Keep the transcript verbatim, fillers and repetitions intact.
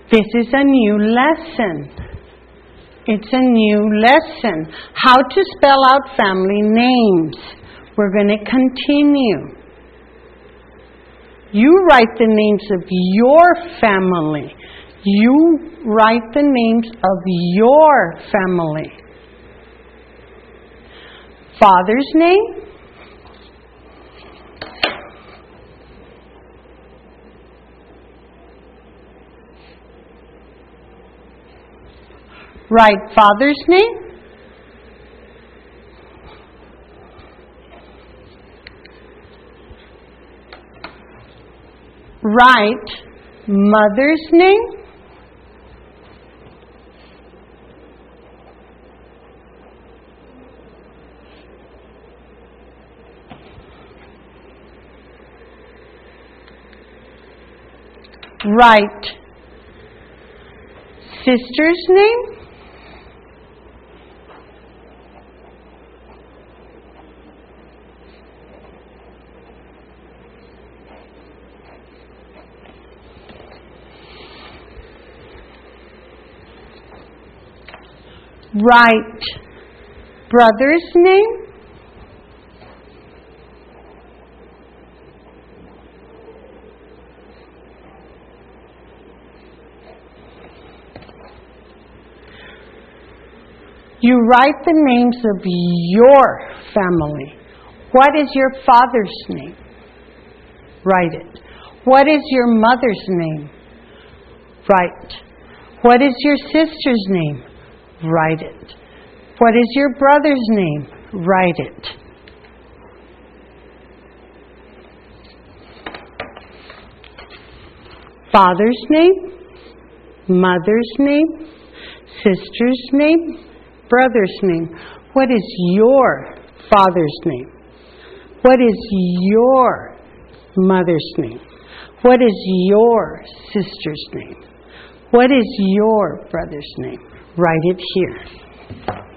This is a new lesson. It's a new lesson. How to spell out family names. We're going to continue. You write the names of your family. You write the names of your family. Father's name. Write father's name. Write mother's name. Write sister's name. Write brother's name. You write the names of your family. What is your father's name? Write it. What is your mother's name? Write. What is your sister's name? Write it. What is your brother's name? Write it. Father's name, mother's name, sister's name, brother's name. What is your father's name? What is your mother's name? What is your sister's name? What is your brother's name? Write it here.